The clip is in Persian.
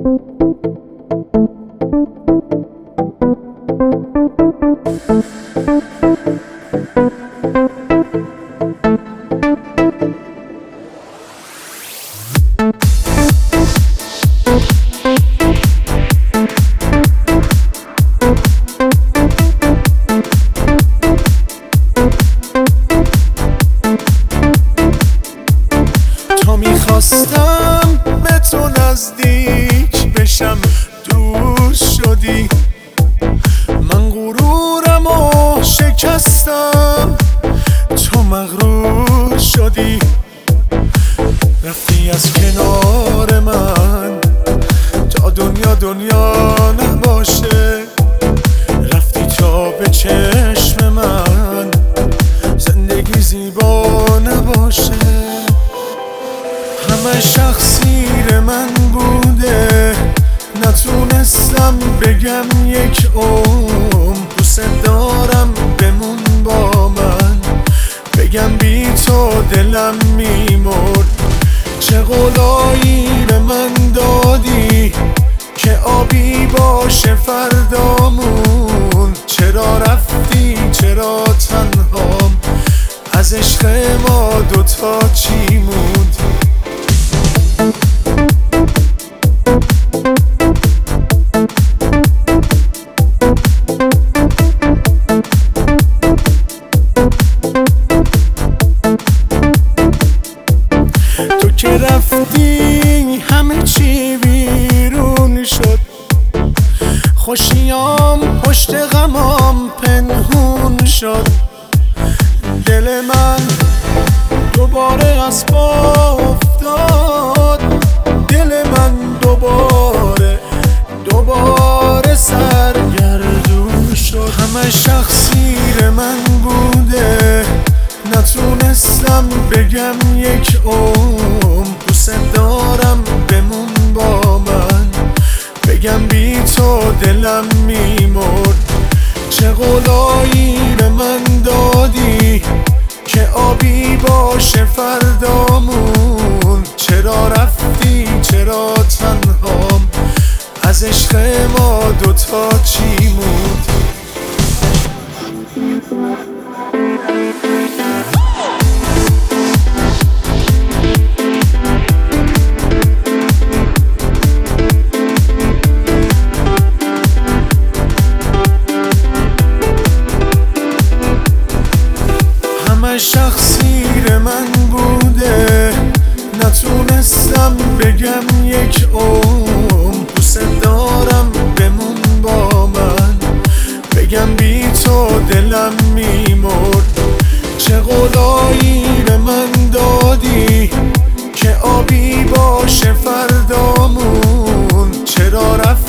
میخواستم به تو نزدیک بشم، دور شدی. من غرورم و شکستم، تو مغرور شدی. رفتی از کنار من تا دنیا دنیا نباشه. رفتی تا به چشم من زندگی زیبا نباشه. همه شخصیر من بوده، نتونستم بگم یک عمر دوست دارم بمون با من. بگم بی تو دلم میمرد. چه قولایی به من دادی که آبی باشه فردامون. چرا رفتی چرا تنهام، از عشق ما دوتا چی موند؟ تو که رفتی همه چی بیرون شد. خوشیام پشت غمام پنهون شد. دل من دوباره از پا افتاد. دل من دوباره سرگردون شد. همه شخصیر من بوده، نتونستم بگم یک عمر دوست دارم بمون با من. بگم بی تو دلم میمرد. چه قولایی به من دادی که آبی باشه فردامون. چرا رفتی چرا تنهام، از عشق ما دوتا چی موند؟ همه شخصیر من بوده، نتونستم بگم یک عمر دوست دارم بمون با من. بگم بی تو دلم میمرد. چه قولایی به من دادی که آبی باشه فردامون. چرا رفتی